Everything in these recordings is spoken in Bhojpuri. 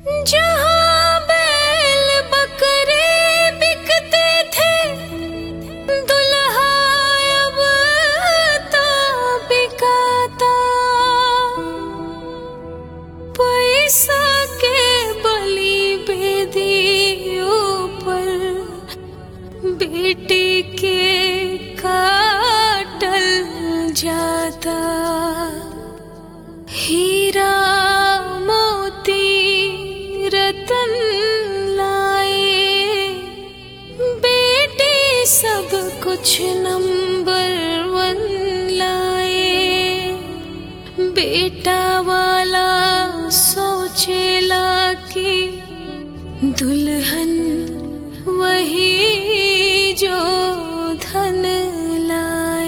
जहाँ बैल बकरे बिकते थे, दुल्हा अब तो बिकाता। पैसा के बलि बेदियों पर बेटी के काटल जाता। हीरा मोती रतन लाए, बेटी सब कुछ नंबर 1 लाए। बेटा वाला सोचेला कि दुल्हन वही जो धन लाए।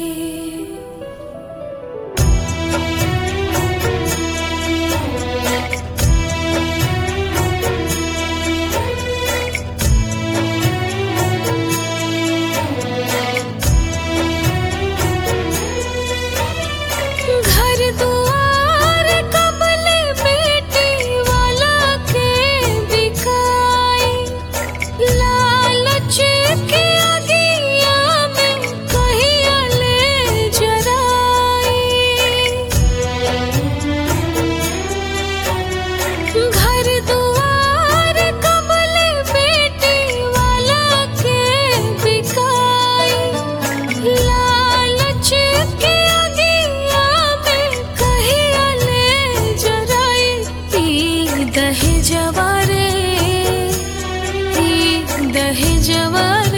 घर दुआर कबले बेटी वाला के बिकाई, लालच के अगिया में कहिया ले जराई। घर दुआर कबले बेटी वाला के बिकाई, लालच के अगिया में कहिया ले जराई। ई दहेजवा रे, ई दहेजवा